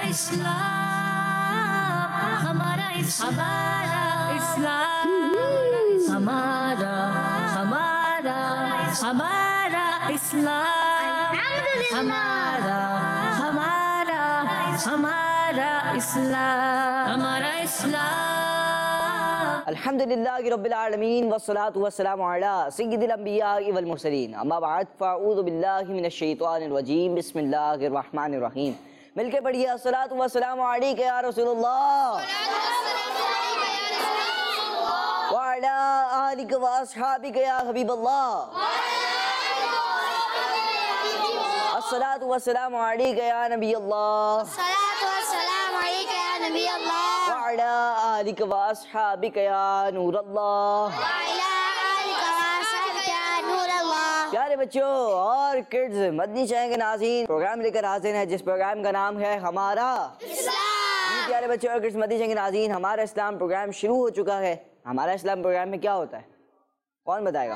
اسلام ہمارا اسلام ہمارا اسلام ہمارا اسلام. الحمدللہ رب العالمین والصلاة والسلام علی سید الانبیاء والمرسلین. اما بعد فاعوذ باللہ من الشیطان الرجیم. بسم اللہ الرحمن الرحیم. مل کے پڑھیے الصلاة والسلام علیک یا رسول اللہ وعلی آلک واصحابک یا حبیب اللہ. الصلاة والسلام علیک یا نبی اللہ وعلی آلک واصحابک یا نور اللہ. پیارے بچوں اور کڈز، مدنی چینل کے ناظرین، پروگرام لے کر حاضر ہیں جس پروگرام کا نام ہے ہمارا اسلام. پیارے بچوں اور کڈز، مدنی چینل کے ناظرین، ہمارا اسلام پروگرام شروع ہو چکا ہے. ہمارا اسلام پروگرام میں کیا ہوتا ہے؟ کون بتائے گا؟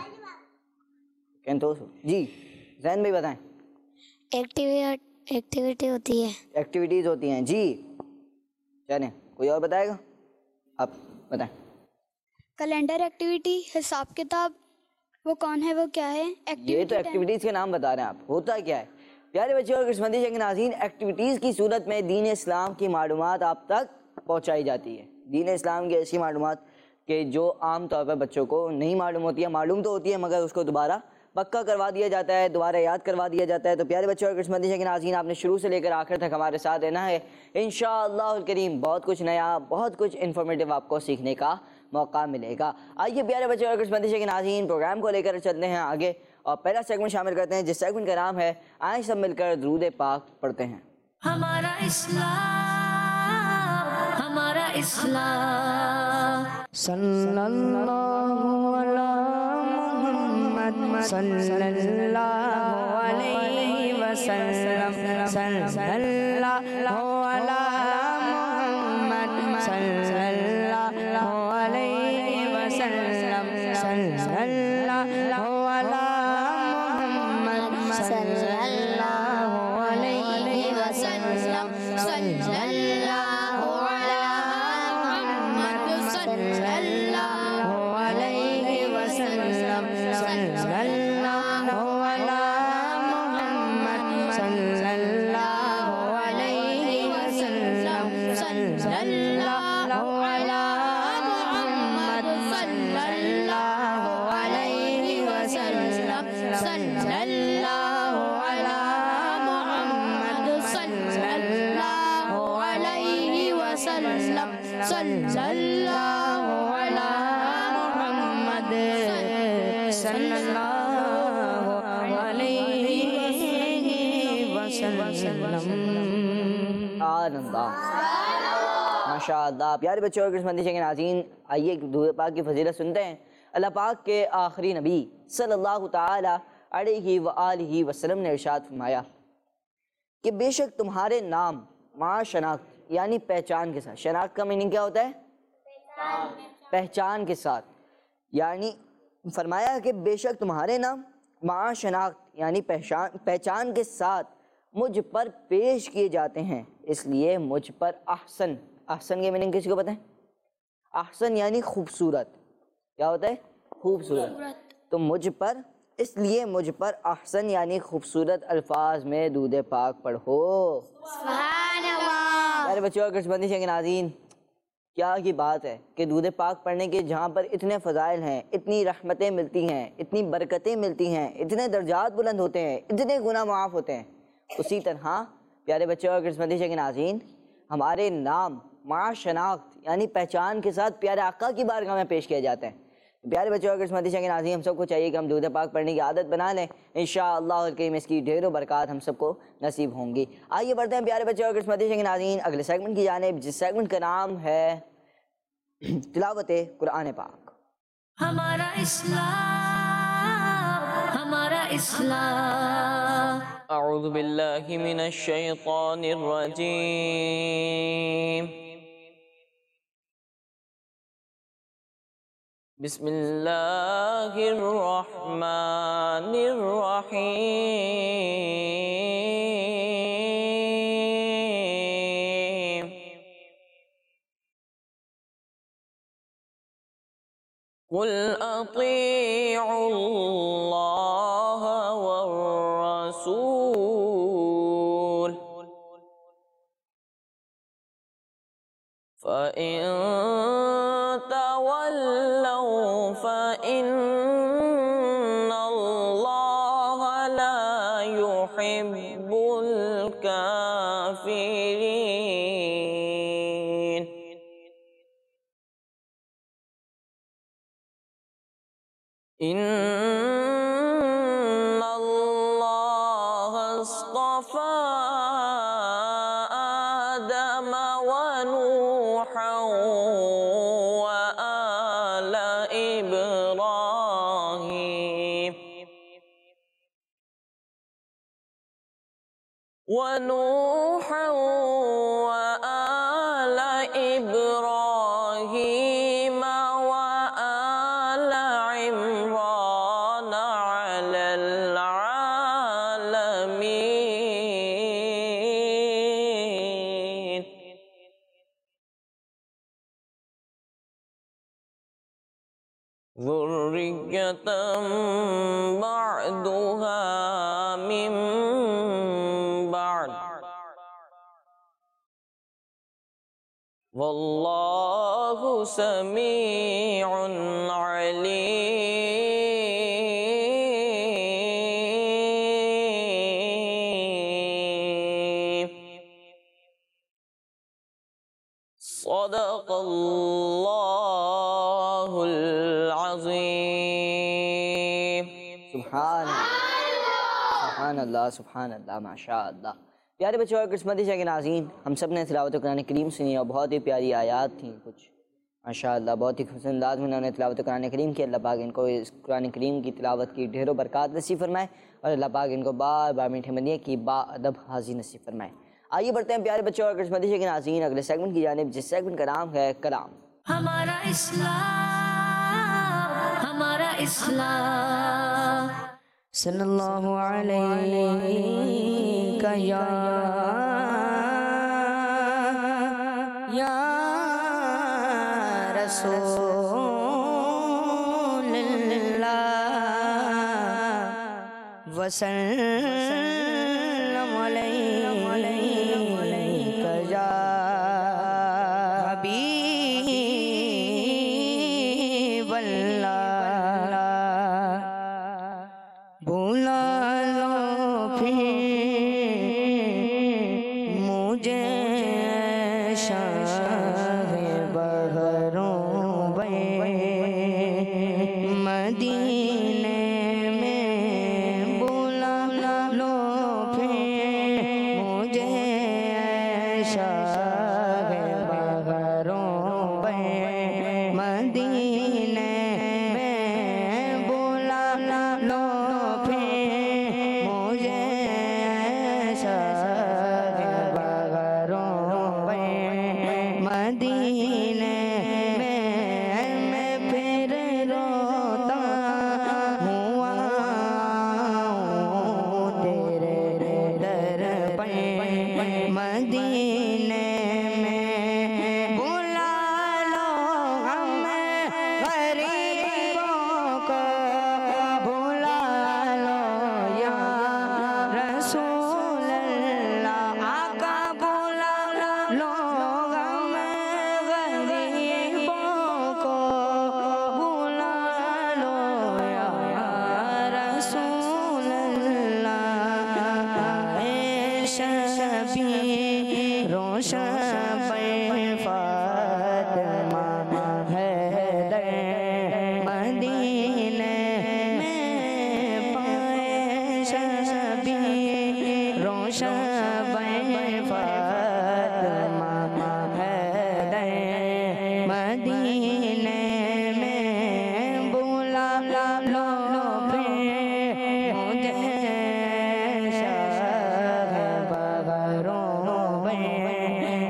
جی زین بھائی بتائیں. ایکٹیویٹی ہوتی ہے. ایکٹیویٹیز ہوتی ہیں. جی چلیں کوئی اور بتائے گا؟ آپ بتائیں. کیلنڈر ایکٹیویٹی، حساب کتاب، وہ کون ہے، وہ کیا ہے؟ یہ تو ایکٹیویٹیز کے نام بتا رہے ہیں آپ، ہوتا کیا ہے؟ پیارے بچے اور قسمتی کے ناظرین، ایکٹیویٹیز کی صورت میں دین اسلام کی معلومات آپ تک پہنچائی جاتی ہے. دین اسلام کی ایسی معلومات کہ جو عام طور پر بچوں کو نہیں معلوم ہوتی ہے، معلوم تو ہوتی ہے مگر اس کو دوبارہ پکا کروا دیا جاتا ہے، دوبارہ یاد کروا دیا جاتا ہے. تو پیارے بچوں اور قسمتی کے ناظرین، آپ نے شروع سے لے کر آخر تک ہمارے ساتھ رہنا ہے انشاءاللہ الکریم. بہت کچھ نیا، بہت کچھ انفارمیٹیو آپ کو سیکھنے کا موقع ملے گا. آئیے پیارے بچے اور قسمتی کے ناظرین، پروگرام کو لے کر چلتے ہیں آگے اور پہلا سیگمنٹ شامل کرتے ہیں جس سیگمنٹ کا نام ہے آئیں سب مل کر درود پاک پڑھتے ہیں. ہمارا اسلام ہمارا اسلام. صلی اللہ علی محمد صلی اللہ علیہ وسلم. صلی اللہ علی محمد صلی اللہ علیہ وسلم. صلی اللہ علی محمد صلی اللہ علیہ وسلم. صلی اللہ علی محمد صلی اللہ علیہ وسلم. صلی اللہ علی محمد صلی اللہ علیہ وسلم. صلی اللہ علی محمد صلی اللہ علیہ وسلم. صلی اللہ علی محمد صلی اللہ علیہ وسلم. صلی اللہ علی محمد صلی اللہ علیہ وسلم. ماشاء اللہ. پیارے بچوں اور قسمتی کے ناظرین، آئیے درود پاک کی فضیلت سنتے ہیں. اللہ پاک کے آخری نبی صلی اللہ تعالی علیہ وآلہ وسلم نے ارشاد فرمایا کہ بے شک تمہارے نام مع شناخت یعنی پہچان کے ساتھ. شناخت کا میننگ کیا ہوتا ہے؟ پہچان کے ساتھ. یعنی فرمایا کہ بے شک تمہارے نام مع شناخت یعنی پہچان کے ساتھ مجھ پر پیش کیے جاتے ہیں، اس لیے مجھ پر احسن. احسن کے میننگ کسی کو پتہ ہے؟ احسن یعنی خوبصورت. کیا ہوتا ہے؟ خوبصورت. تو مجھ پر، اس لیے مجھ پر احسن یعنی خوبصورت الفاظ میں درود پاک پڑھو. سبحان اللہ. پیارے بچوں اور قسمتی کے ناظرین، کیا کی بات ہے کہ درود پاک پڑھنے کے جہاں پر اتنے فضائل ہیں، اتنی رحمتیں ملتی ہیں، اتنی برکتیں ملتی ہیں، اتنے درجات بلند ہوتے ہیں، اتنے گناہ معاف ہوتے ہیں، اسی طرح پیارے بچوں اور قسمتی کے ناظرین ہمارے نام مع شناخت یعنی پہچان کے ساتھ پیارے آقا کی بارگاہ میں پیش کیا جاتے ہیں. پیارے بچوں اور قسمتی کے ناظرین، ہم سب کو چاہیے کہ ہم درود پاک پڑھنے کی عادت بنا لیں. انشاءاللہ الکریم اس کی ڈھیروں برکات ہم سب کو نصیب ہوں گی. آئیے بڑھتے ہیں پیارے بچوں اور قسمتی کے ناظرین اگلے سیگمنٹ کی جانب جس سیگمنٹ کا نام ہے تلاوت قرآن پاک. ہمارا اسلام ہمارا اسلام. اعوذ باللہ من الشیطان الرجیم. بسم اللہ الرحمن الرحیم. قل اطیعوا اللہ والرسول فإن تولوا فإن اللہ لا يحب الكافرین. ان اللہ اصطفى آدم ونوحا وآل إبراهيم ونوحا وآل إبراهيم وآل عمران على العالمين. ذرية بعضها من بعد واللہ سمیع علیم. صدق اللہ العظیم. سبحان اللہ سبحان اللہ ماشاء اللہ. پیارے بچوں اور قسمتی شاہ کے ناظرین، ہم سب نے تلاوت قرآن کریم سنی اور بہت ہی پیاری آیات تھیں کچھ ماشاء اللہ. بہت ہی خوبصورت انداز میں انہوں نے تلاوت قرآن کریم کی. اللہ پاک ان کو اس قرآن کریم کی تلاوت کی ڈھیروں برکات نصیب فرمائے اور اللہ پاک ان کو بار بار میٹھے مدینے کی با ادب حاضری نصیب فرمائے. آئیے بڑھتے ہیں پیارے بچوں اور قسمتی شاہ کے ناظرین اگلے سیگمنٹ کی جانب، جس سیگمنٹ کا نام ہے کلام. ہمارا اسلام، ہمارا اسلام. صلی اللہ علیہ یا رسول اللہ وسلم علیک یا حبیب اللہ. بھولا لو پھر مجھے شاہ بحروں بے مدینے میں. بھولا لو پھر مجھے شاہ بحروں بے مدینے میں. بھولا لو مدینے میں. میں پھر روتا ہوا تیرے در پر مدینے میں. بلا لو ہم غریبوں کو، بلا لو یا رسول اللہ. آقا بلا لو ہم غریبوں کو، بلا لو یا رسول اللہ. شبی روشن پر فاطمہ ہے در مدینے میں. پائے شبی روشن پر فاطمہ ہے در مدینے میں. بلا لو پھر مجھے شاہ بحروں میں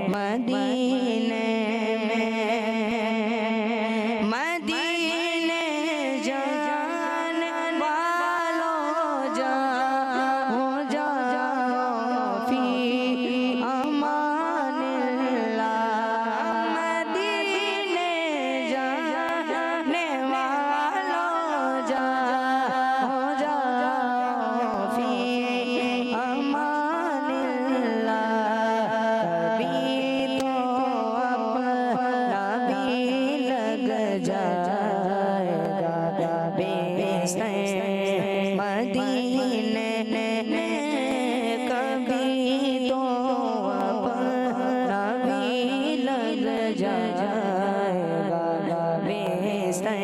جائے گا بستر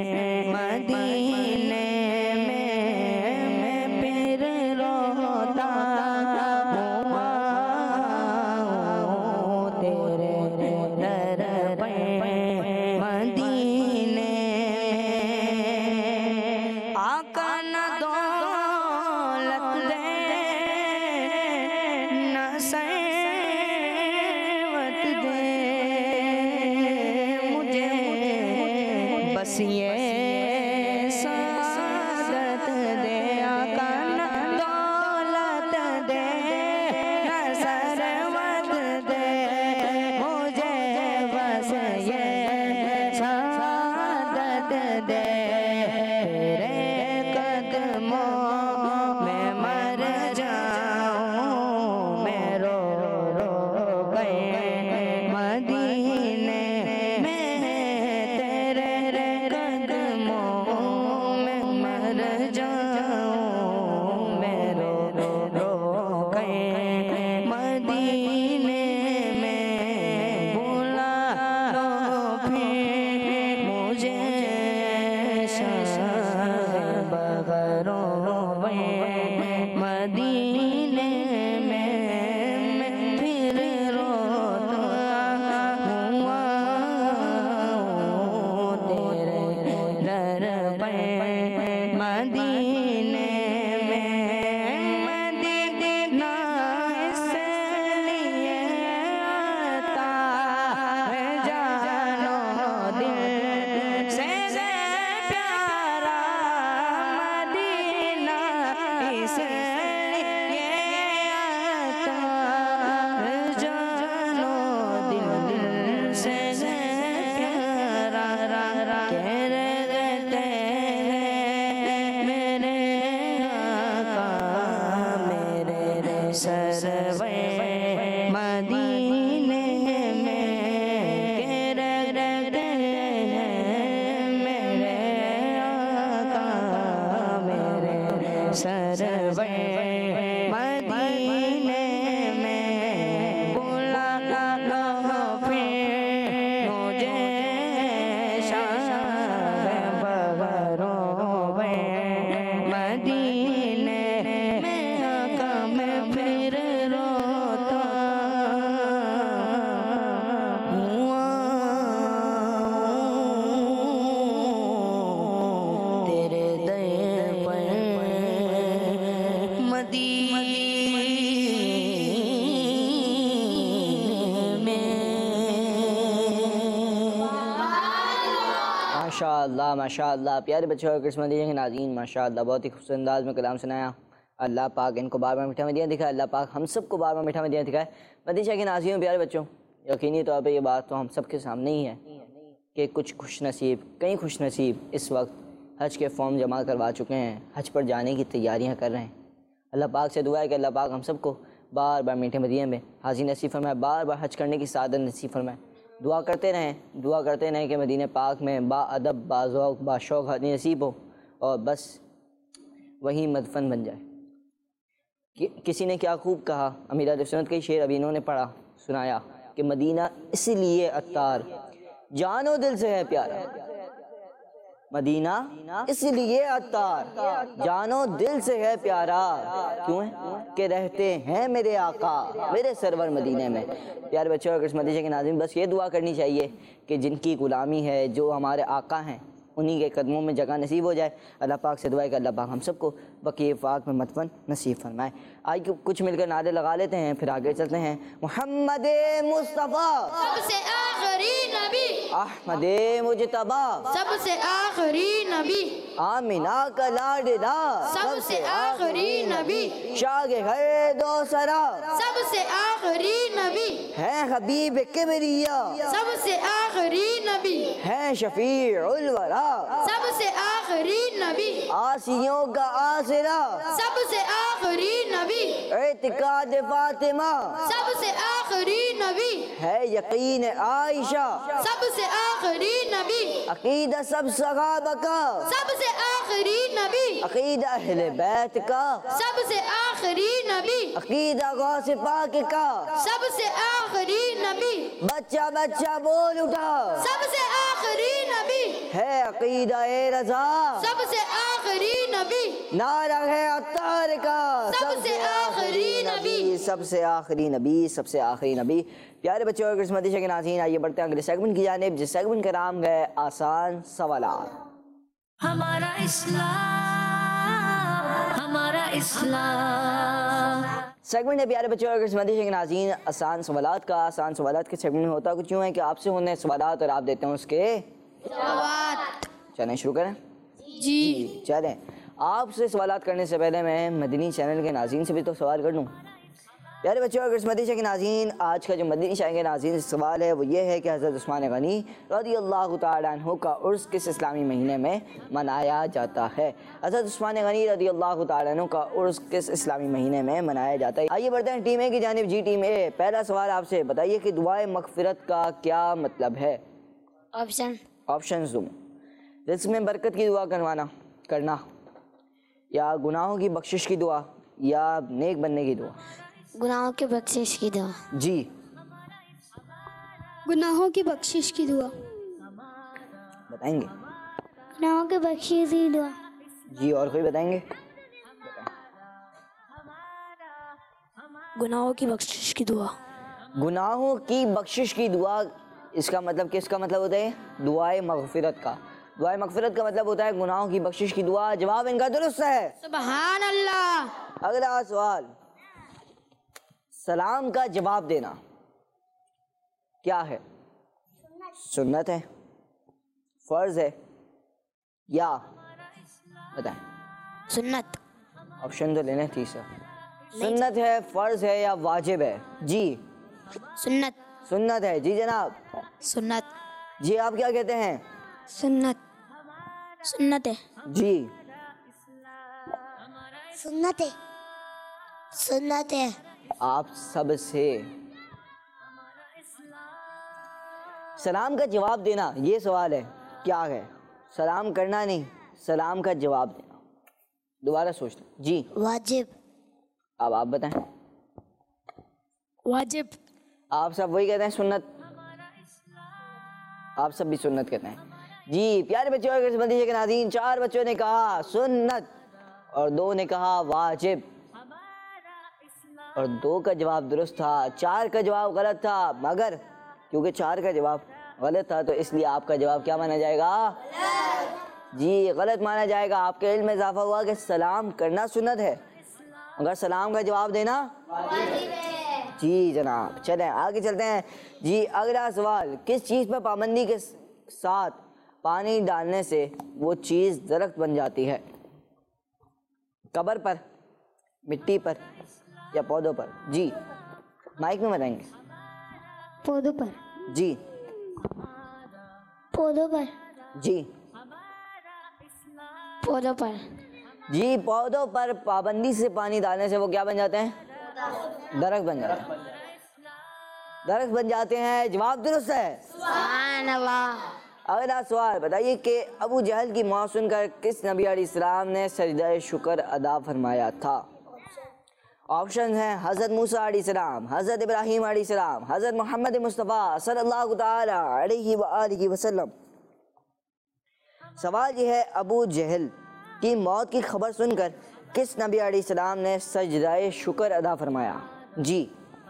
مدینے میں پھر روتا ہوا تیرے در پر مدینے میں آقا نہ دولت دے نہ ثروت دے مجھے بس یہ سعادت دے آقا نہ دولت دے نہ ثروت دے مجھے بس یہ سعادت دے تیرے قدموں میں مر جاؤں میں رو رو گئے مدینے میں تیرے قدموں میں مر جاؤں میں رو رو گئے مدینے میں بلا لو پھر مجھے شاہ بغروں مدینے میں پھر روتا ہوا تیرے در پر مدینے میں مدینہ اس لیے آتا ہے جانو دل سے پیارا مدینہ اس لیے آتا ہے جانو دل سے پیارا کہہ رہتے ہیں میرے آقا میرے سرور مدینے میں کہہ رہتے ہیں میرے آقا میرے سرور مدینے میں بلا لو پھر مجھے شاہ بغروں مدینے میں آقا میں پھر روتا ہوا تیرے در پر مدینے میں ماشاءاللہ پیارے بچوں اور کرسمس مدینے کے ناظرین ماشاءاللہ بہت ہی خوبصورت انداز میں کلام سنایا. اللہ پاک ان کو بار بار میٹھا مدینہ دکھائے. اللہ پاک ہم سب کو بار بار میٹھا مدینہ دکھائے. مدینہ شاہ کے ناظرین پیارے بچوں یقینی طور پہ یہ بات تو ہم سب کے سامنے ہی ہے کہ کچھ خوش نصیب کئی خوش نصیب اس وقت حج کے فارم جمع کروا چکے ہیں, حج پر جانے کی تیاریاں کر رہے ہیں. اللہ پاک سے دعا ہے کہ اللہ پاک ہم سب کو بار بار میٹھے مدینہ میں حاضری نصیب فرمائے, بار بار حج کرنے کی سعادت نصیب فرمائے. دعا کرتے رہیں کہ مدینہ پاک میں با ادب با ذوق با شوق حاضری نصیب ہو اور بس وہی مدفن بن جائے. کسی نے کیا خوب کہا, امیر اہل سنت کا شعر ابھی انہوں نے پڑھا سنایا کہ مدینہ اس لیے عطار جان و دل سے ہے پیارا. مدینہ اس لیے عطار جان و دل سے ہے پیارا. کیوں ہے کہ رہتے ہیں میرے آقا میرے سرور مدینہ میں. پیارے بچوں اور مدینہ کے ناظرین بس یہ دعا کرنی چاہیے کہ جن کی غلامی ہے جو ہمارے آقا ہیں انہی کے قدموں میں جگہ نصیب ہو جائے. اللہ پاک سے دعا ہے کہ اللہ پاک ہم سب کو بقیع پاک میں مدفن نصیب فرمائے. آج کچھ مل کر نعرے لگا لیتے ہیں پھر آگے چلتے ہیں. محمد مصطفیٰ سب سے آخری نبی, احمد مجتبیٰ سب سے آخری نبی, آمینہ کا لاڈلا سب سے آخری نبی, شاہ گھر دو سرا سب سے آخری نبی, ہے حبیب کبریا سب سے آخری نبی, ہے شفیع الورا سب سے آخری نبی, آسیوں کا آسرا سب سے آخری نبی, اعتقاد فاطمہ سب سے آخری نبی, ہے یقین عائشہ سب سے آخری نبی, عقیدہ سب صحابہ کا سب سے آخری نبی, عقیدہ اہل بیت کا سب سے آخری نبی, عقیدہ غوث پاک کا سب سے آخری نبی, بچہ بچہ بول اٹھا سب سے آخری نبی ہے عقیدہ رضا سب سے آخری نبی نعرہ ہے عطار کا سب سے آخری نبی سب سے آخری نبی سب سے آخری نبی پیارے بچوں اور قسمتی کے ناظرین آئیے بڑھتے ہیں اگلے سیگمنٹ کی جانب جس سیگمنٹ کا نام ہے آسان سوالات ہمارا اسلام ہمارا اسلام سیگمنٹ ہے پیارے بچوں اور قسمتی کے ناظرین آسان سوالات کا آسان سوالات کے سیگمنٹ میں ہوتا کچھ یوں ہے کہ آپ سے ہونے سوالات اور آپ دیتے ہیں اس کے جواب چلیں شروع کریں جی چلیں آپ سے سوالات کرنے سے پہلے میں مدنی چینل کے ناظرین سے بھی تو سوال کر لوں پیارے بچوں اور قسمتی کے ناظرین آج کا جو مدنی چینل کے ناظرین سے سوال ہے وہ یہ ہے کہ حضرت عثمان غنی رضی اللہ تعالیٰ عنہ کا عرس کس اسلامی مہینے میں منایا جاتا ہے حضرت عثمان غنی رضی اللہ تعالیٰ عنہ کا عرس کس اسلامی مہینے میں منایا جاتا ہے آئیے بڑھتے ہیں ٹیم اے کی جانب جی ٹیم اے پہلا سوال آپ سے بتائیے کہ دعائے مغفرت کا کیا مطلب ہے آپشنز دوں رزق میں برکت کی دعا کرنا یا گناہوں کی بخشش کی دعا یا نیک بننے کی دعا گناہوں کے بخشش کی دعا جی گناہوں کی بخشش کی دعا بتائیں گے گناہوں کی بخشش کی دعا جی اور کوئی بتائیں گے گناہوں کی بخشش کی دعا گناہوں کی بخشش کی دعا اس کا مطلب کس کا مطلب ہوتا ہے دعائے مغفرت کا دعائے مغفرت کا مطلب ہوتا ہے گناہوں کی بخشش کی دعا جواب ان کا درست ہے سبحان اللہ اگلا سوال سلام کا جواب دینا کیا ہے سنت ہے فرض ہے یا بتائیں سنت آپشن تو لینا تیسرا سنت ہے فرض ہے یا واجب ہے جی سنت سنت ہے جی جناب سنت جی آپ کیا کہتے ہیں سنت سنت ہے جی سنت ہے سنت ہے آپ سب سے سلام کا جواب دینا یہ سوال ہے کیا ہے سلام کرنا نہیں سلام کا جواب دینا دوبارہ سوچتے جی واجب اب آپ بتائیں واجب آپ سب وہی کہتے ہیں سنت آپ سب بھی سنت کہتے ہیں جی پیارے بچوں اور قسمتی کے ناظرین 4 بچوں نے کہا سنت اور 2 نے کہا واجب اور 2 کا جواب درست تھا 4 کا جواب غلط تھا مگر کیونکہ 4 کا جواب غلط تھا تو اس لیے آپ کا جواب کیا مانا جائے گا جی غلط مانا جائے گا آپ کے علم میں اضافہ ہوا کہ سلام کرنا سنت ہے مگر سلام کا جواب دینا جی جناب چلیں آگے چلتے ہیں جی اگلا سوال کس چیز پر پابندی کے ساتھ پانی ڈالنے سے وہ چیز درخت بن جاتی ہے قبر پر مٹی پر یا پودوں پر جی مائک میں بتائیں گے پودوں پر جی پودوں پر جی پودوں پر جی پودوں پر پابندی سے پانی ڈالنے سے وہ کیا بن جاتے ہیں درخت بن جاتے ہیں درخت بن جاتے ہیں جواب درست ہے سبحان اللہ اگلا سوال بتائیے کہ ابو جہل کی موت سن کر کس نبی علیہ السلام نے سجدہ شکر ادا فرمایا تھا آپشن ہیں حضرت موسیٰ علیہ السلام حضرت ابراہیم علیہ السلام حضرت محمد مصطفیٰ صلی اللہ تعالی علیہ وآلہ وسلم سوال یہ ہے ابو جہل کی موت کی خبر سن کر کس نبی علیہ السلام نے سجدہ شکر ادا فرمایا جی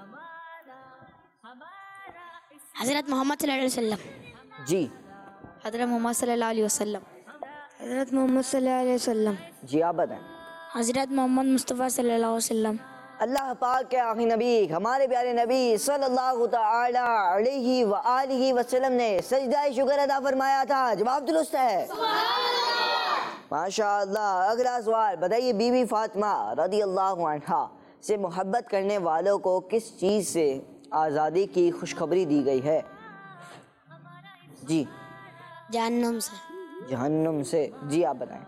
حضرت محمد صلی اللہ علیہ وسلم جی حضرت محمد صلی اللہ علیہ وسلم حضرت محمد صلی اللہ علیہ وسلم جی آپ بتائیں حضرت محمد مصطفیٰ صلی اللہ علیہ وسلم اللہ پاک کے آخری نبی ہمارے پیارے نبی صلی اللہ تعالی علیہ وآلہ وسلم نے سجدہ شکر ادا فرمایا تھا جواب درست ہے ماشاءاللہ اگلا سوال بتائیے بی بی فاطمہ رضی اللہ عنہا سے محبت کرنے والوں کو کس چیز سے آزادی کی خوشخبری دی گئی ہے جی جہنم سے جہنم سے جی آپ بتائیں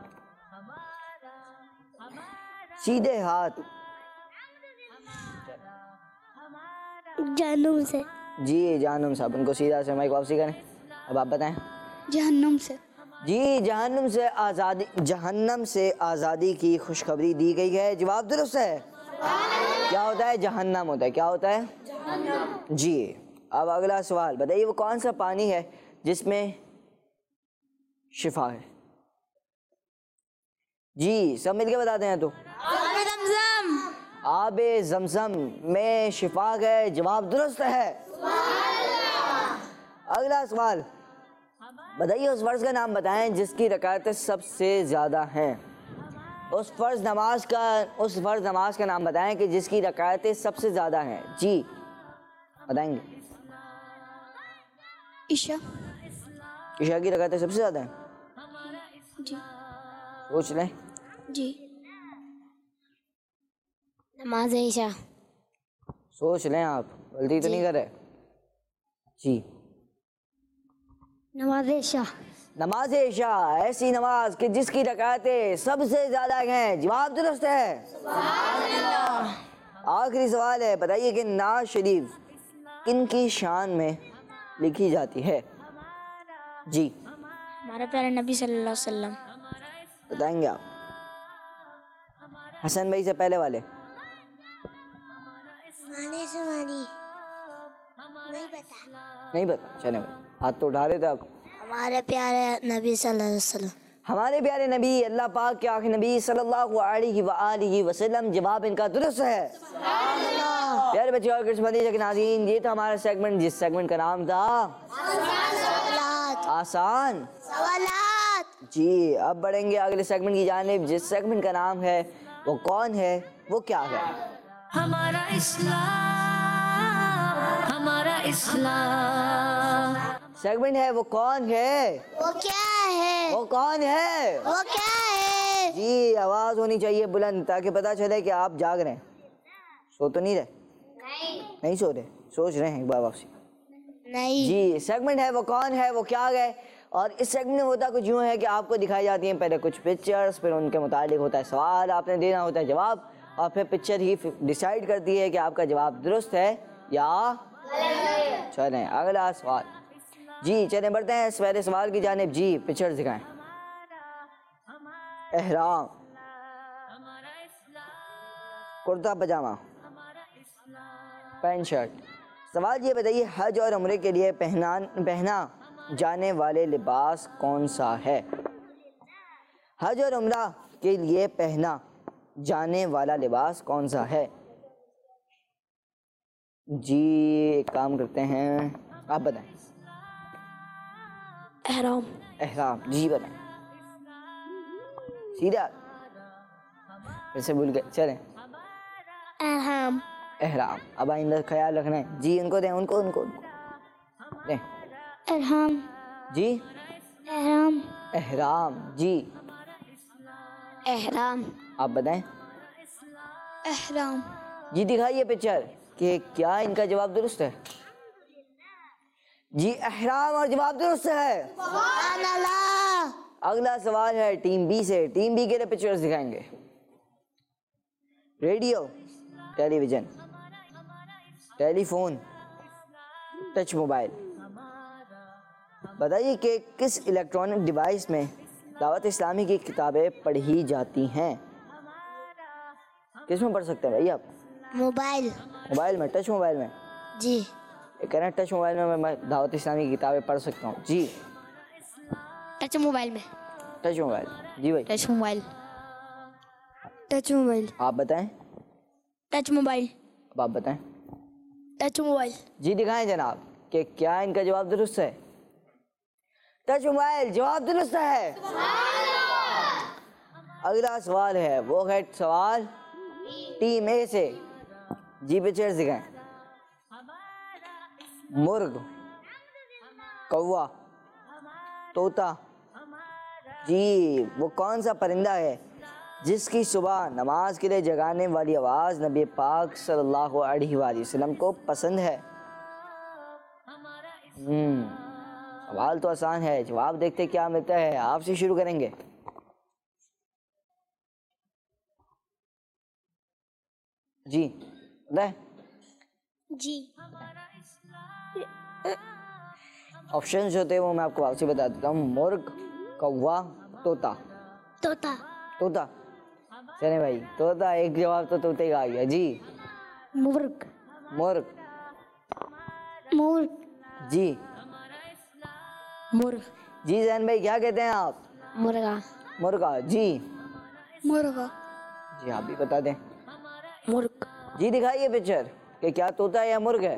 سیدھے ہاتھ جہنم سے جی جہنم صاحب ان کو سیدھا سے مائک واپسی کریں اب آپ بتائیں جہنم سے جی جہنم سے آزادی کی خوشخبری دی گئی ہے جواب درست ہے کیا ہوتا ہے جہنم ہوتا ہے کیا ہوتا ہے جی اب اگلا سوال بتائیے وہ کون سا پانی ہے جس میں شفا ہے؟ جی سب مل کے بتاتے ہیں تو آب زمزم میں شفا ہے، جواب درست ہے۔ اگلا سوال بتائیے اس فرض کا نام بتائیں جس کی رکعتیں سب سے زیادہ ہیں۔ اس فرض نماز کا نام بتائیں کہ جس کی رکعتیں سب سے زیادہ ہیں۔ جی بتائیں گے؟ عشاء۔ عشاء کی رکعتیں سب سے زیادہ ہیں؟ جی سوچ لیں۔ جی نماز عشاء۔ سوچ لیں، آپ غلطی تو نہیں کر رہے؟ جی نماز عشاء۔ نماز عشاء ایسی نماز کہ جس کی رکعتیں سب سے زیادہ ہیں، جواب درست ہے۔ آخری سوال ہے بتائیے کہ نعت شریف کن کی شان میں لکھی جاتی ہے؟ جی ہمارے پیارے نبی صلی اللہ علیہ وسلم۔ بتائیں گے آپ؟ حسن بھائی سے پہلے والے نہیں پتا؟ چلیں بھائی ہاتھ تو اٹھا رہے تھے آپ۔ ہمارے پیارے نبی صلی اللہ علیہ وسلم۔ ہمارے پیارے نبی اللہ پاک کے آخری نبی صلی اللہ علیہ وآلہ وسلم، جواب ان کا درست ہے۔ پیارے بچے اور کرسمتی کے ناظرین، یہ تھا ہمارا سیگمنٹ جس سیگمنٹ کا نام تھا آسان سوالات۔ جی اب بڑھیں گے اگلے سیگمنٹ کی جانب جس سیگمنٹ کا نام ہے وہ کون ہے وہ کیا ہے۔ ہمارا اسلام، ہمارا اسلام، سیگمنٹ ہے وہ کون ہے وہ کیا ہے؟ وہ کون ہے وہ کیا ہے؟ جی آواز ہونی چاہیے بلند تاکہ پتہ چلے کہ آپ جاگ رہے ہیں، سو تو نہیں رہے؟ نہیں سو رہے، سوچ رہے ہیں ایک بار واپسی۔ نہیں۔ جی سیگمنٹ ہے وہ کون ہے وہ کیا ہے، اور اس سیگمنٹ میں ہوتا کچھ یوں ہے کہ آپ کو دکھائی جاتی ہیں پہلے کچھ پکچرز، پھر ان کے متعلق ہوتا ہے سوال، آپ نے دینا ہوتا ہے جواب، اور پھر پکچر ہی ڈیسائیڈ کرتی ہے کہ آپ کا جواب درست ہے یا غلط۔ چلیں اگلا سوال۔ جی چلیں بڑھتے ہیں اس پہلے سوال کی جانب۔ جی پکچر دکھائیں۔ احرام، کرتا پاجامہ، پینٹ شرٹ۔ سوال یہ بتائیے حج اور عمرے کے لیے پہنا جانے والے لباس کون سا ہے؟ حج اور عمرہ کے لیے پہنا جانے والا لباس کون سا ہے؟ جی ایک کام کرتے ہیں آپ بتائیں۔ احرام۔ احرام، جی بتائیں۔ سیدھا پھر سے بھول گئے، چلیں۔ احرام۔ احرام، اب آئندہ خیال رکھنا ہے۔ جی ان کو دیں، ان کو دیں۔ احرام۔ جی احرام۔ احرام، جی احرام۔ آپ بتائیں۔ احرام۔ جی دکھائیے پکچر کہ کیا ان کا جواب درست ہے؟ جی احرام اور جواب درست ہے۔ سبحان اللہ۔ اگلا سوال ہے ٹیم بی سے۔ ٹیم بی کے لیے پکچرز دکھائیں گے۔ Radio, television, telephone, touch mobile. بتائیے کہ کس الیکٹرانک ڈیوائس میں دعوت اسلامی کی کتابیں پڑھی جاتی ہیں؟ کس میں پڑھ سکتے ہیں بھائی آپ؟ موبائل۔ موبائل میں، ٹچ موبائل میں؟ جی۔ کہہ رہے ہیں ٹچ موبائل میں دعوت اسلامی کی کتابیں پڑھ سکتا ہوں۔ جی ٹچ موبائل میں۔ ٹچ موبائل، جی بھائی ٹچ موبائل۔ Touch mobile. آپ بتائیں۔ Touch mobile. اب آپ بتائیں۔ Touch mobile. جی دکھائیں جناب کہ کیا ان کا جواب درست ہے؟ ٹچ موبائل، جواب درست ہے۔ اگلا سوال ہے وہ ہے سوال ٹیم اے سے۔ جی پکچرز دکھائیں۔ مرغ، کوا، طوطا۔ جی وہ کون سا پرندہ ہے جس کی صبح نماز کے لیے جگانے والی آواز نبی پاک صلی اللہ علیہ وآلہ وسلم کو پسند ہے؟ سوال تو آسان ہے، جواب دیکھتے کیا ملتا ہے۔ آپ سے شروع کریں گے۔ جی بتائیں۔ جی آپشنز ہوتے ہیں وہ میں آپ کو واپسی بتا دیتا ہوں۔ مرغ، کوا، طوطا۔ طوطا۔ طوطا، چلیں بھائی طوطا، ایک جواب تو طوطے کا آ گیا۔ جی مرغ۔ مرغ، مور جی مرغ جی زین بھائی کیا کہتے ہیں آپ؟ مرغا مرغا جی مرغا جی آپ بھی بتا دیں مرغ جی دکھائیے پکچر کہ کیا طوطا ہے یا مرغ ہے؟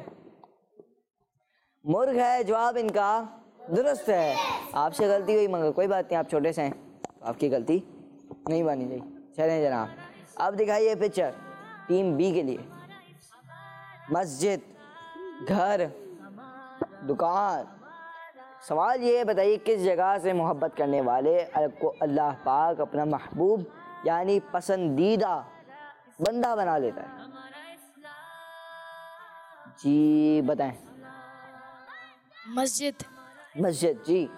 مرغ ہے جواب ان کا درست ہے. آپ سے غلطی ہوئی مگر کوئی بات نہیں آپ چھوٹے سے ہیں آپ کی غلطی نہیں مانی جائے. چلیں جناب اب دکھائیے پکچر ٹیم بی کے لیے. مسجد گھر دکان. سوال یہ بتائیے کس جگہ سے محبت کرنے والے کو اللہ پاک اپنا محبوب یعنی پسندیدہ بندہ بنا لیتا ہے؟ جی بتائیں. مسجد مسجد جی.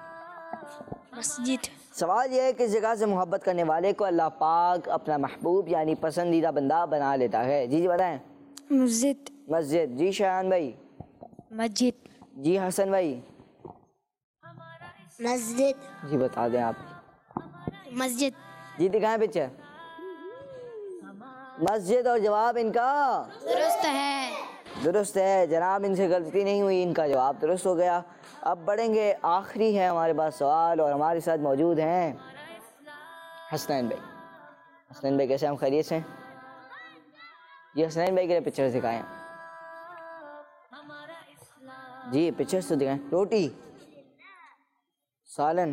مسجد سوال یہ ہے کس جگہ سے محبت کرنے والے کو اللہ پاک اپنا محبوب یعنی پسندیدہ بندہ بنا لیتا ہے؟ جی جی بتائیں. مسجد مسجد جی. شایان بھائی مسجد جی. حسن بھائی مسجد جی بتا دیں آپ. مسجد جی دکھائیں پکچر. مسجد اور جواب ان کا درست ہے. درست ہے جناب. ان سے غلطی نہیں ہوئی ان کا جواب درست ہو گیا. اب بڑھیں گے آخری ہے ہمارے پاس سوال اور ہمارے ساتھ موجود ہیں حسنین بھائی. حسنین بھائی کیسے ہم خیریت سے ہیں؟ جی حسنین بھائی کے لیے پکچر دکھائیں. جی پکچر تو دکھائیں. روٹی سالن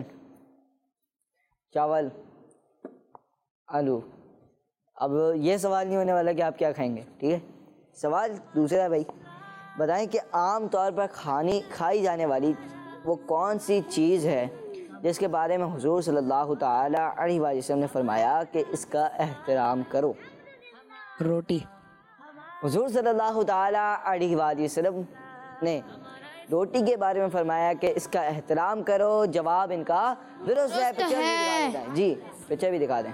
چاول آلو. اب یہ سوال نہیں ہونے والا کہ آپ کیا کھائیں گے ٹھیک ہے. سوال دوسرا بھائی بتائیں کہ عام طور پر کھائی جانے والی وہ کون سی چیز ہے جس کے بارے میں حضور صلی اللہ تعالی علیہ وسلم نے فرمایا کہ اس کا احترام کرو؟ روٹی. حضور صلی اللہ تعالی علیہ وسلم نے روٹی کے بارے میں فرمایا کہ اس کا احترام کرو. جواب ان کا درست ہے. پکچر بھی دکھا دیں. جی پکچر بھی دکھا دیں.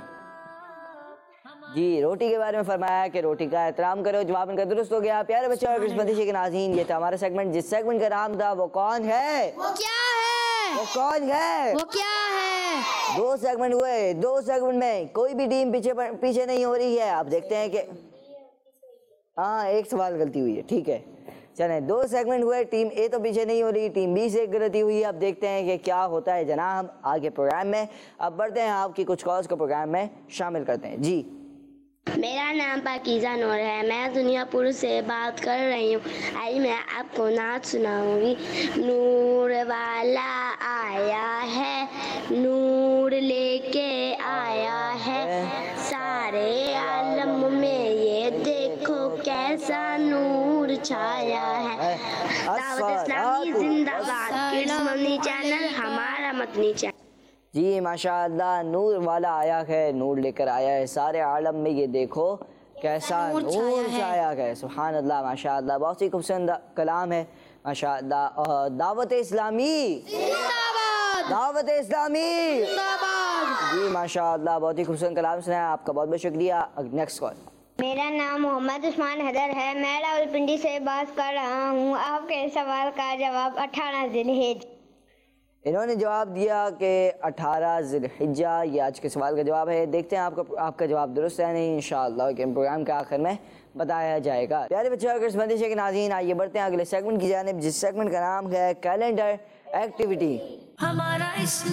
جی روٹی کے بارے میں فرمایا کہ روٹی کا احترام کرو. جواب ان کا درست ہو گیا. پیارے بچے اور کرسمتی کے ناظرین یہ تھا ہمارا سیگمنٹ جس سیگمنٹ کا نام تھا وہ کون ہے. وہ کیا ہے؟ وہ کون ہے؟ وہ کیا ہے؟ 2 سیگمنٹ ہوئے. 2 سیگمنٹ میں کوئی بھی ٹیم پیچھے نہیں ہو رہی ہے. آپ دیکھتے ہیں کہ ہاں ایک سوال غلطی ہوئی ہے ٹھیک ہے. چلیں 2 سیگمنٹ ہوئے. ٹیم اے تو پیچھے نہیں ہو رہی. ٹیم بی سے ایک غلطی ہوئی. اب دیکھتے ہیں کہ کیا ہوتا ہے جناب آگے پروگرام میں. اب بڑھتے ہیں آپ کی کچھ کالز کو پروگرام میں شامل کرتے ہیں. جی میرا نام پاکیزہ نور ہے. میں دنیا پور سے بات کر رہی ہوں. آج میں آپ کو نعت سناؤں گی. نور والا آیا ہے نور لے کے آیا ہے سارے عالم میں یہ دیکھو کیسا نور چھایا ہے. دعوت اسلامی زندہ باد. کڈز مدنی چینل ہمارا مدنی چینل. جی ماشاء اللہ نور والا آیا ہے نور لے کر آیا ہے سارے عالم میں یہ دیکھو کیسا نور چھایا ہے. سبحان اللہ ماشاء اللہ بہت ہی خوبصورت کلام ہے ماشاء اللہ. اور دعوت اسلامی دعوت اسلامی جی ماشاء اللہ بہت ہی خوبصورت کلام سنا. آپ کا بہت بہت شکریہ. Next call. میرا نام محمد عثمان حیدر ہے. میں راولپنڈی سے بات کر رہا ہوں. آپ کے سوال کا جواب 18 ذی الحجہ. انہوں نے جواب دیا کہ 18 ذی الحجہ یہ آج کے سوال کا جواب ہے. دیکھتے ہیں آپ کا جواب درست ہے نہیں انشاءاللہ کہ پروگرام کے آخر میں بتایا جائے گا. پیارے بچے اور کرسمتی کے ناظرین آئیے بڑھتے ہیں اگلے سیگمنٹ کی جانب جس سیگمنٹ کا نام ہے کیلنڈر ایکٹیویٹی. ہمارا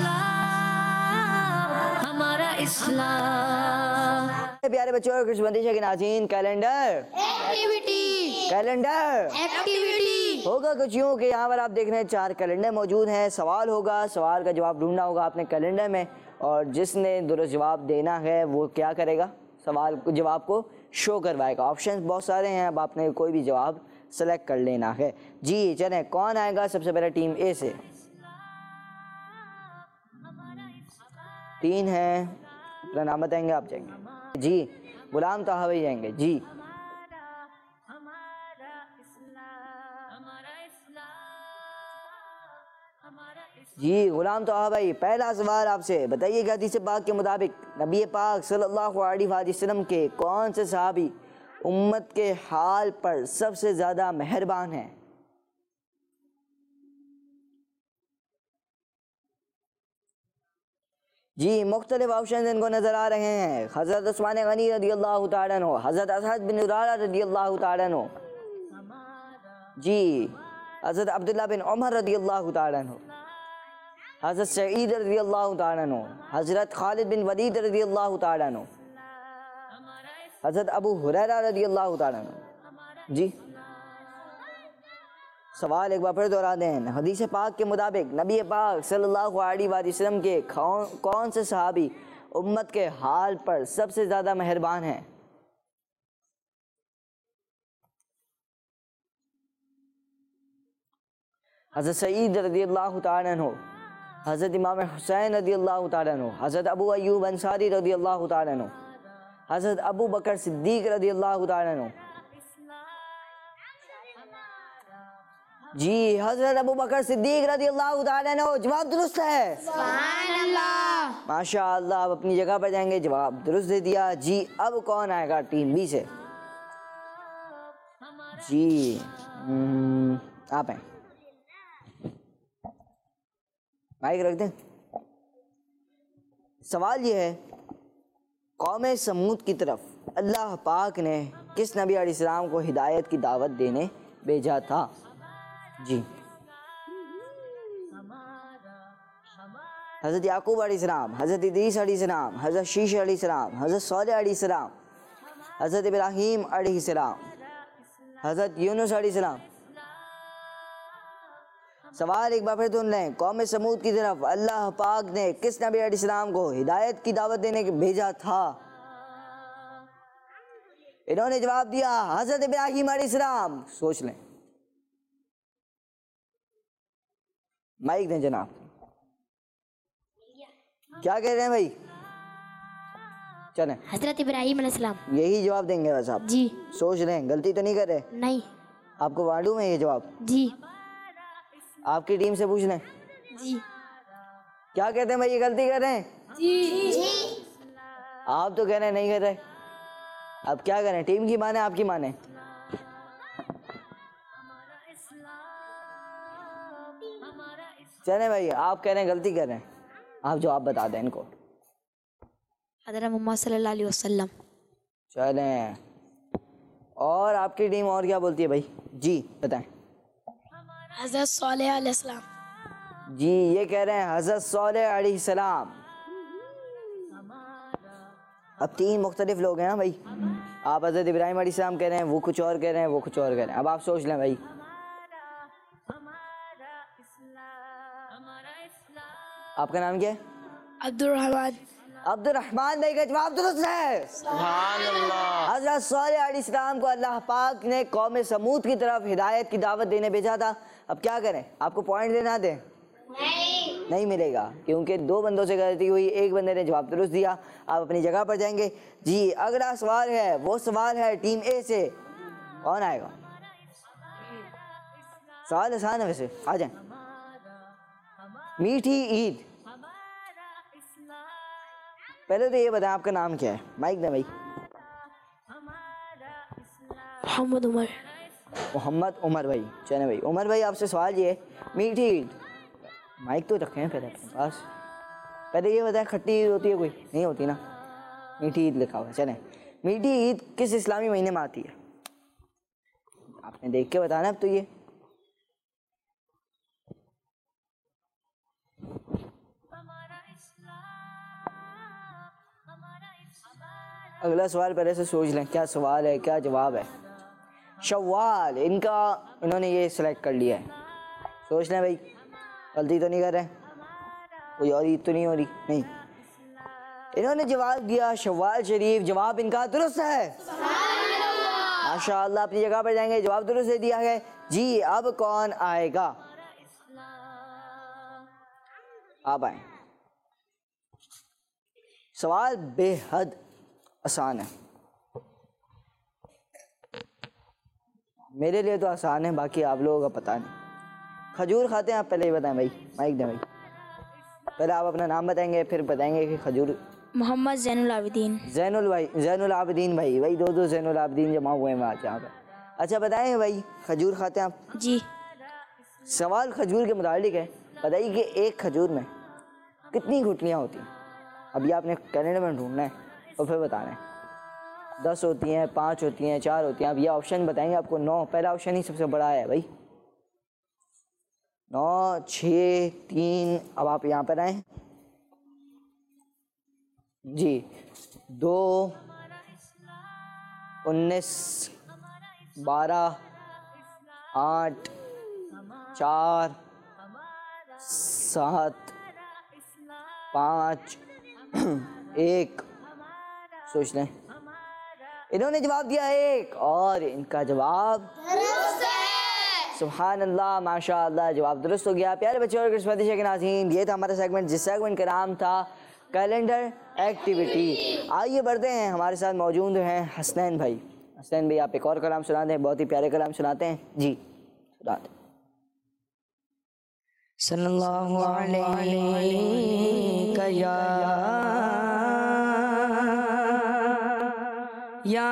اسلام ہمارا اسلام. پیارے بچوں اور کرسمتی کے ناظرین کیلنڈر ایکٹیویٹی ہوگا کچھ یوں کہ یہاں پر آپ دیکھ رہے ہیں 4 کیلنڈر موجود ہیں. سوال ہوگا سوال کا جواب ڈھونڈنا ہوگا آپ نے کیلنڈر میں اور جس نے درست جواب دینا ہے وہ کیا کرے گا سوال جواب کو شو کروائے گا. آپشنز بہت سارے ہیں. اب آپ نے کوئی بھی جواب سلیکٹ کر لینا ہے. جی چلیں کون آئے گا سب سے پہلے ٹیم اے سے. 3 ہیں اپنا نام بتائیں گے آپ جائیں گے. جی غلام طاہر بھائی جائیں گے. جی جی غلام طاہر بھائی پہلا سوال آپ سے بتائیے کہ حدیث پاک کے مطابق نبی پاک صلی اللہ علیہ وسلم کے کون سے صحابی امت کے حال پر سب سے زیادہ مہربان ہیں؟ جی مختلف آپشنز ان کو نظر آ رہے ہیں. حضرت عثمان غنی رضی اللہ تعالیٰ عنہ, حضرت اسعد بن زرارہ رضی اللہ تعالیٰ عنہ, جی حضرت عبداللہ بن عمر رضی اللہ تعالیٰ عنہ، حضرت سعید رضی اللہ تعالیٰ عنہ، حضرت خالد بن ولید رضی اللہ تعالیٰ عنہ، حضرت ابو ہریرہ رضی اللہ تعالیٰ عنہ۔ جی سوال ایک بار پھر دہرا دیں، حدیث پاک کے مطابق نبی پاک صلی اللہ علیہ وآلہ وسلم کے کون سے صحابی امت کے حال پر سب سے زیادہ مہربان ہیں؟ حضرت سعید رضی اللہ تعالیٰ عنہ، حضرت امام حسین رضی اللہ تعالیٰ عنہ، حضرت ابو ایوب انصاری رضی اللہ تعالیٰ عنہ، حضرت ابو بکر صدیق رضی اللہ تعالیٰ عنہ۔ جی حضرت ابو بکر صدیق رضی اللہ تعالیٰ عنہ، جواب درست ہے، سبحان اللہ۔ ماشاء اللہ۔ آپ اپنی جگہ پر جائیں گے، جواب درست دے دیا۔ جی اب کون آئے گا ٹیم بی سے؟ جی آپ ہیں، مائک رکھ دیں۔ سوال یہ ہے، قوم سمود کی طرف اللہ پاک نے کس نبی علیہ السلام کو ہدایت کی دعوت دینے بھیجا تھا؟ جی حضرت یعقوب علیہ السلام، حضرت ادریس علیہ السلام، حضرت شیش علیہ السلام، حضرت صالح علیہ السلام، حضرت ابراہیم علیہ السلام، حضرت یونس علیہ السلام۔ سوال ایک بار پھر سن لیں، قوم سمود کی طرف اللہ پاک نے کس نبی علیہ السلام کو ہدایت کی دعوت دینے کے بھیجا تھا؟ انہوں نے جواب دیا حضرت ابراہیم علیہ السلام۔ سوچ لیں، مائک دیں جناب، کیا کہہ رہے ہیں بھائی؟ چلیں، حضرت ابراہیم علیہ السلام۔ یہی جواب دیں گے بس آپ؟ جی سوچ لیں، غلطی تو نہیں کر رہے؟ نہیں۔ آپ کو معلوم ہے یہ جواب؟ جی آپ کی ٹیم سے پوچھ لیں، جی کیا کہتے ہیں بھائی؟ یہ غلطی کر رہے ہیں؟ جی آپ تو کہہ رہے ہیں نہیں کر رہے، اب کیا کریں؟ ٹیم کی مانیں آپ کی مانیں؟ چلیں بھائی، آپ کہہ رہے ہیں غلطی کر رہے ہیں، آپ جواب بتا دیں ان کو۔ حضرت محمد صلی اللہ علیہ وسلم۔ چلیں، اور آپ کی ٹیم اور کیا بولتی ہے بھائی؟ جی بتائیں۔ حضرت صالح علیہ السلام۔ جی یہ کہہ رہے ہیں حضرت صالح علیہ السلام۔ اب تین مختلف لوگ ہیں نا بھائی، آپ حضرت ابراہیم علیہ السلام کہہ رہے ہیں، وہ کچھ اور کہہ رہے ہیں، وہ کچھ اور کہہ رہے ہیں۔ اب آپ سوچ لیں بھائی، آپ کا نام کیا ہے؟ عبد الرحمن۔ عبد الرحمن بھائی کا جواب درست ہے، سبحان اللہ۔ حضرت صالح علیہ السلام کو اللہ پاک نے قوم سمود کی طرف ہدایت کی دعوت دینے بھیجا تھا۔ اب کیا کریں؟ آپ کو پوائنٹ دینا دیں؟ نہیں ملے گا، کیونکہ دو بندوں سے غلطی ہوئی، ایک بندے نے جواب درست دیا۔ آپ اپنی جگہ پر جائیں گے۔ جی اگلا سوال ہے، وہ سوال ہے ٹیم اے سے، کون آئے گا؟ سوال آسان ہے ویسے، آ جائیں۔ میٹھی عید، پہلے تو یہ بتائیں آپ کا نام کیا ہے؟ مائک دیں بھائی۔ محمد عمر۔ محمد عمر بھائی، چلیں بھائی عمر بھائی آپ سے سوال یہ ہے، میٹھی عید، مائک تو رکھیں پہلے اپنے پاس، پہلے یہ بتائیں کھٹی عید ہوتی ہے کوئی؟ نہیں ہوتی نا، میٹھی عید لکھا ہوا ہے۔ چلیں، میٹھی عید کس اسلامی مہینے میں آتی ہے؟ آپ نے دیکھ کے بتانا اب تو یہ۔ اگلا سوال پہلے سے سوچ لیں کیا سوال ہے، کیا جواب ہے۔ شوال، انہوں نے یہ سلیکٹ کر لیا ہے، سوچ لیں بھائی، غلطی تو نہیں کر رہے، کوئی اور عید تو نہیں ہو رہی؟ نہیں، انہوں نے جواب دیا شوال شریف، جواب ان کا درست ہے، ماشاء اللہ۔ اپنی جگہ پر جائیں گے، جواب درست دے دیا ہے۔ جی اب کون آئے گا؟ آپ آئیں۔ سوال بے حد آسان ہے، میرے لیے تو آسان ہے، باقی آپ لوگوں کا پتہ نہیں۔ کھجور کھاتے ہیں آپ؟ پہلے یہ بتائیں بھائی، مائک دیں بھائی، پہلے آپ اپنا نام بتائیں گے پھر بتائیں گے کہ کھجور۔ محمد زین العابدین۔ زین العابدین بھائی، وہی دو زین العابدین جمع ہوئے ہیں آج یہاں پہ۔ اچھا بتائیں بھائی، کھجور کھاتے ہیں آپ؟ جی سوال کھجور کے متعلق ہے، بتائیے کہ ایک کھجور میں کتنی گھٹلیاں ہوتی ہیں؟ ابھی آپ نے کینیڈا میں ڈھونڈنا ہے اور پھر بتانا ہے، 10 ہوتی ہیں، 5 ہوتی ہیں، 4 ہوتی ہیں۔ اب یہ آپشن بتائیں گے آپ کو 9، پہلا آپشن ہی سب سے بڑا ہے بھائی، 9 6 3 اب آپ یہاں پر آئیں جی 2 19 12 8 4 7 5 1 سوچ لیں انہوں نے جواب دیا 1 اور ان کا جواب درست ہے سبحان اللہ ماشاء اللہ جواب درست ہو گیا پیارے بچوں اور قسمتی شیخ ناظرین یہ تھا ہمارا سیگمنٹ جس سیگمنٹ کا نام تھا کیلنڈر ایکٹیویٹی آئیے بڑھتے ہیں ہمارے ساتھ موجود ہیں حسنین بھائی حسنین بھائی آپ ایک اور کلام سناتے ہیں بہت ہی پیارے کلام سناتے ہیں جی سناتے ہیں صلی اللہ علیہ یا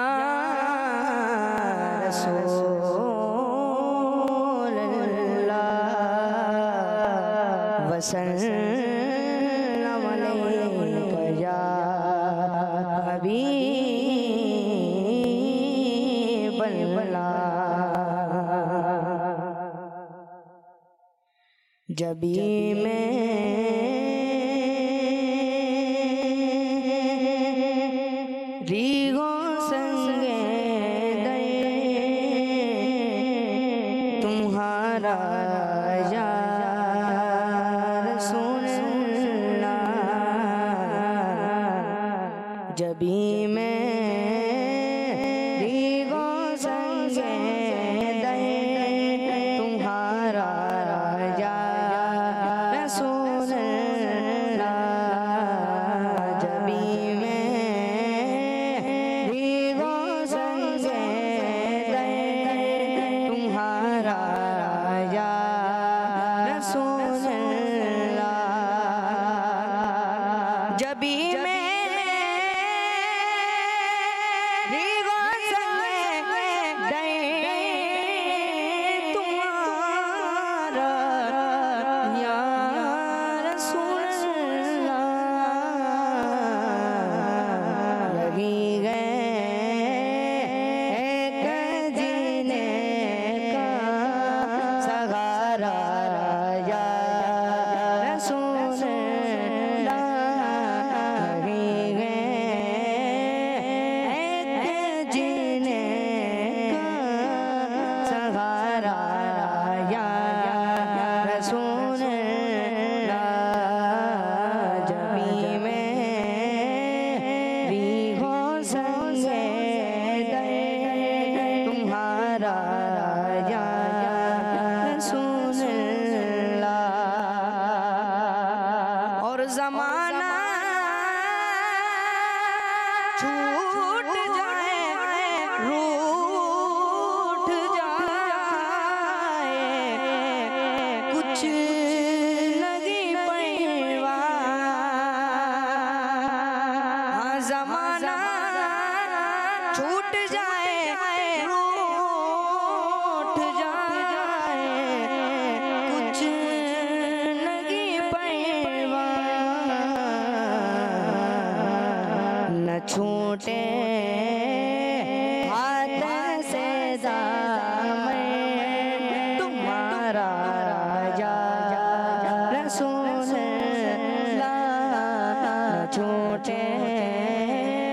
رسول اللہ وسلم علیہ یا حبیب اللہ جبھی میں ریگوں سنگے دے تمہارا یا رسول اللہ جبھی میں ریگوں سنگے دے تمہارا یا رسول اللہ جبھی میں ریگوں سنگے دے تمہارا یا رسول اللہ جبھی میں ریگوں سنگے دے تمہارا یا رسول اللہ لگی گئے ایک جینے کا سہارا یا رسول اللہ لگی گئے ایک جینے کا سہارا یا رسول اللہ جبھی میں ریگوں سنگے دے تمہارا یا رسول اللہ اور زمانہ چھوٹ جائے روٹھ جائے کچھ لگی ہاں زمانہ چھوٹ جائے روٹھ جائے کچھ لگی نہ چھوٹے ہاتھ سے دامن تمہارا یا رسول اللہ نہ چھوٹے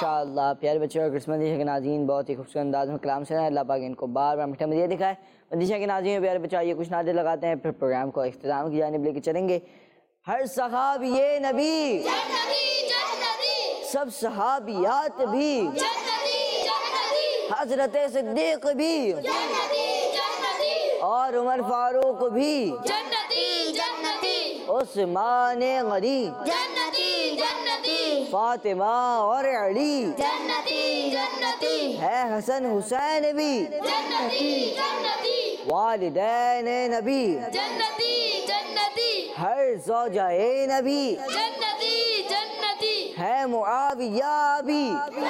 ماشاءاللہ پیارے بچوں اور مدیشہ کے ناظرین بہت ہی خوبصورت انداز میں کلام سنا ہے. اللہ پاک ان کو بار بار میٹھا مزید دکھائے. مدیشہ کے ناظرین پیارے بچوں یہ کچھ نعتیں لگاتے ہیں پھر پروگرام کو اختتام کی جانب لے کے چلیں گے. ہر صحابی نبی سب صحابیات بھی حضرت صدیق بھی اور عمر فاروق بھی عثمان غنی فاطمہ اور علی ہے حسن حسین بھی والدین نبی ہر زوجہ نبی ہے معاویہ بھی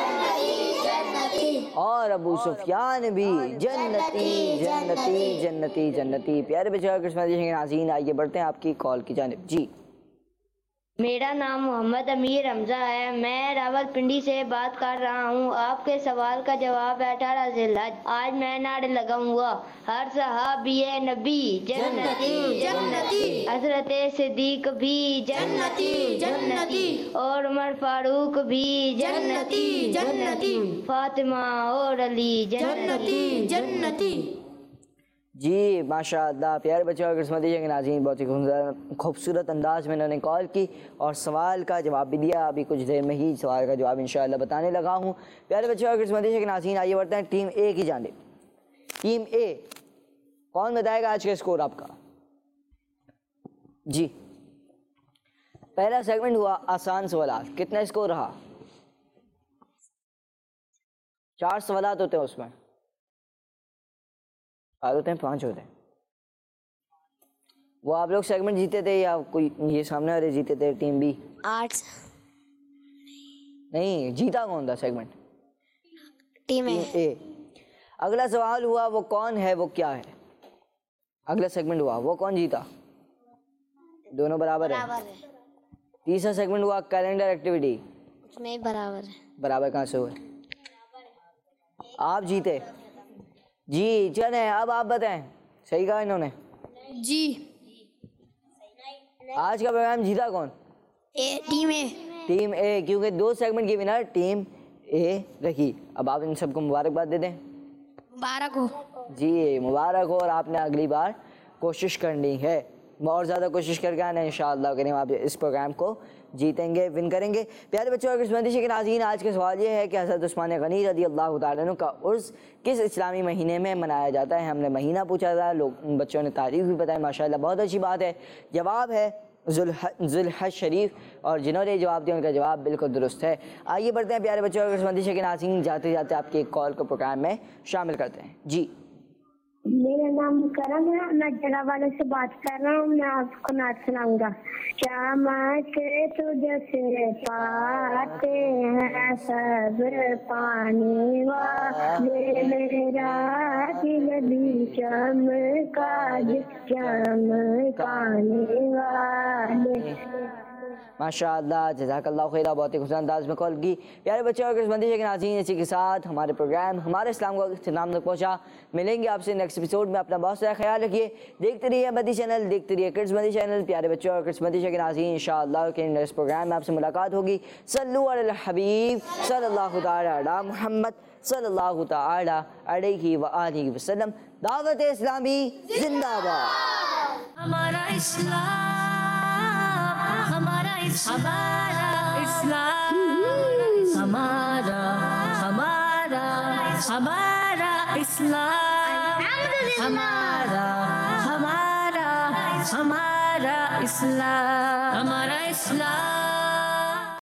اور ابو سفیان بھی جنتی جنتی جنتی جنتی. پیارے بچوں کے ناظرین آئیے بڑھتے ہیں آپ کی کال کی جانب. جی میرا نام محمد امیر حمزہ ہے. میں راولپنڈی سے بات کر رہا ہوں. آپ کے سوال کا جواب ہے 18 ذی الحج. آج میں نعرے لگاؤں گا. ہر صحابی نبی جنتی جنتی حضرت صدیق بھی جنتی جنتی اور عمر فاروق بھی جنتی جنتی فاطمہ اور علی جنتی جنتی. جی ماشاءاللہ پیارے بچوں اور مدیشہ کے ناظرین بہت ہی خوبصورت انداز میں انہوں نے کال کی اور سوال کا جواب بھی دیا. ابھی کچھ دیر میں ہی سوال کا جواب انشاءاللہ بتانے لگا ہوں. پیارے بچوں اور مدیشہ کے ناظرین آئیے بڑھتے ہیں ٹیم اے کی جانب. ٹیم اے کون بتائے گا آج کا اسکور آپ کا؟ جی پہلا سیگمنٹ ہوا آسان سوالات. کتنا اسکور رہا؟ 4 سوالات ہوتے ہیں اس میں. ہوتے ہیں 5 ہوتے ہیں. وہ آپ لوگ سیگمنٹ جیتے تھے یا کوئی یہ سامنے والے جیتے تھے؟ ٹیم بی 8 نہیں جیتا کون تھا سیگمنٹ؟ ٹیم اے. اگلا سوال ہوا وہ کون ہے وہ کیا ہے. اگلا سیگمنٹ ہوا وہ کون جیتا؟ دونوں برابر ہیں. تیسرا سیگمنٹ ہوا کیلنڈر ایکٹیویٹی. اس میں برابر ہے. برابر کہاں سے ہوئے؟ آپ جیتے. جی چلیں اب آپ بتائیں صحیح کہا انہوں نے. جی آج کا پروگرام جیتا کون؟ ٹیم اے. ٹیم اے کیونکہ 2 سیگمنٹ کی ونر ٹیم اے رہی. اب آپ ان سب کو مبارکباد دے دیں. مبارک ہو. جی مبارک ہو. اور آپ نے اگلی بار کوشش کرنی ہے اور زیادہ کوشش کر کے آنا انشاءاللہ کریم آپ اس پروگرام کو جیتیں گے ون کریں گے. پیارے بچوں اور مدیشہ کے ناظرین آج کا سوال یہ ہے کہ حضرت عثمان غنی رضی اللہ تعالیٰ عنہ کا عرس کس اسلامی مہینے میں منایا جاتا ہے؟ ہم نے مہینہ پوچھا تھا. بچوں نے تاریخ بھی بتائی ماشاءاللہ بہت اچھی بات ہے. جواب ہے ذو الحج شریف اور جنہوں نے جواب دیا ان کا جواب بالکل درست ہے. آئیے بڑھتے ہیں پیارے بچوں اور مدیشہ کے ناظرین جاتے جاتے آپ کی ایک کال کو پروگرام میں شامل کرتے ہیں. جی میرا نام کرم ہے. میں جگہ والے سے بات کر رہا ہوں. میں آپ کو نعت سناؤں گا. چمک تجھ سے پاتے ہیں سب پانی والے میرا دل بھی چمکا چمکانے والے. ماشاءاللہ جزاک اللہ خیرہ. بہت ہی خوبصورت انداز میں کال کی. پیارے بچے اور مدیشہ کے ناظرین اسی کے ساتھ ہمارے پروگرام ہمارے اسلام کو اختتام تک پہنچا. ملیں گے آپ سے نیکسٹ ایپیسوڈ میں. اپنا بہت سارا خیال رکھیے. دیکھتے رہیے مدی چینل, دیکھتے رہیے کڈز مدی چینل. پیارے بچوں اور مدیشہ کے ناظرین انشاءاللہ کے نیکسٹ پروگرام میں آپ سے ملاقات ہوگی. صلو علی الحبیب صلی اللہ تعالی علی محمد صلی اللہ تعالی علیہ وآلہ وسلم. دعوت اسلامی زندہ باد. ہمارا اسلام ہمارا اسلام ہمارا ہمارا ہمارا اسلام ہمارا ہمارا ہمارا اسلام ہمارا اسلام